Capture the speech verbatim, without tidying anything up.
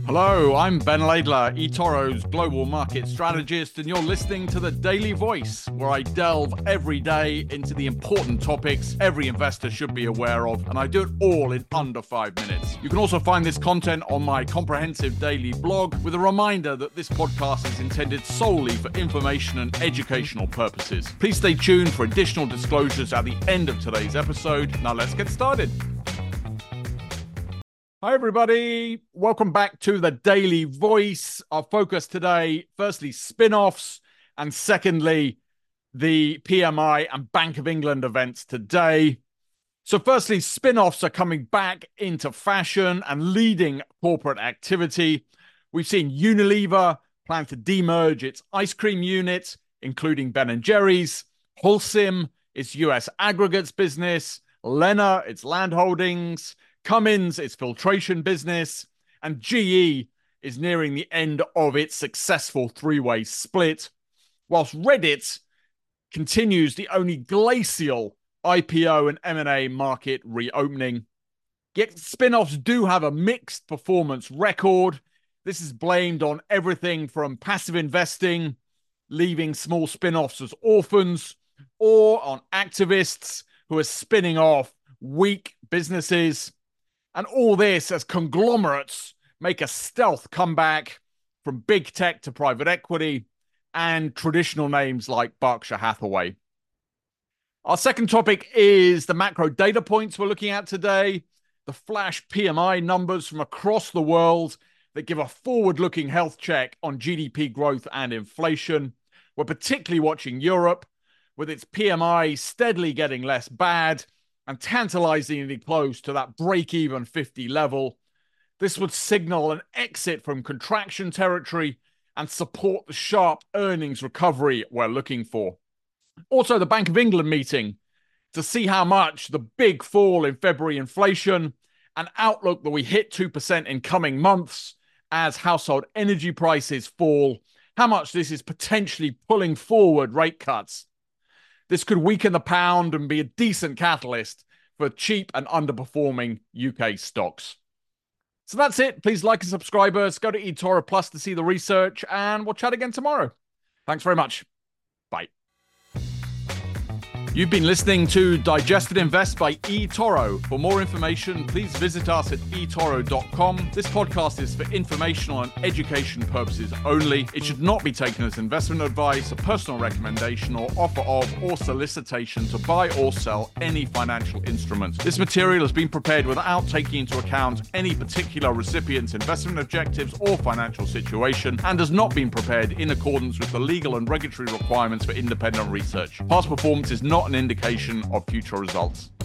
Hello, I'm Ben Laidler, eToro's global market strategist, and you're listening to The Daily Voice, where I delve every day into the important topics every investor should be aware of, and I do it all in under five minutes. You can also find this content on my comprehensive daily blog, with a reminder that this podcast is intended solely for information and educational purposes. Please stay tuned for additional disclosures at the end of today's episode. Now let's get started. Hi, everybody. Welcome back to The Daily Voice. Our focus today, firstly, spin-offs, and secondly, the P M I and Bank of England events today. So firstly, spin-offs are coming back into fashion and leading corporate activity. We've seen Unilever plan to demerge its ice cream unit, including Ben and Jerry's, Holcim, its U S aggregates business, Lena, its land holdings, Cummins, its filtration business, and G E is nearing the end of its successful three-way split, whilst Reddit continues the only glacial I P O and M and A market reopening. Yet spin-offs do have a mixed performance record. This is blamed on everything from passive investing, leaving small spin-offs as orphans, or on activists who are spinning off weak businesses. And all this as conglomerates make a stealth comeback from big tech to private equity and traditional names like Berkshire Hathaway. Our second topic is the macro data points we're looking at today, the flash P M I numbers from across the world that give a forward-looking health check on G D P growth and inflation. We're particularly watching Europe, with its P M I steadily getting less bad and tantalizingly close to that break-even fifty level. This would signal an exit from contraction territory and support the sharp earnings recovery we're looking for. Also, the Bank of England meeting to see how much the big fall in February inflation and outlook that we hit two percent in coming months as household energy prices fall, how much this is potentially pulling forward rate cuts. This could weaken the pound and be a decent catalyst for cheap and underperforming U K stocks. So that's it. Please like and subscribe us. Go to eToro Plus to see the research, and we'll chat again tomorrow. Thanks very much. Bye. You've been listening to Digested Invest by eToro. For more information, please visit us at e toro dot com. This podcast is for informational and education purposes only. It should not be taken as investment advice, a personal recommendation, or offer of or solicitation to buy or sell any financial instruments. This material has been prepared without taking into account any particular recipient's investment objectives or financial situation, and has not been prepared in accordance with the legal and regulatory requirements for independent research. Past performance is not an indication of future results.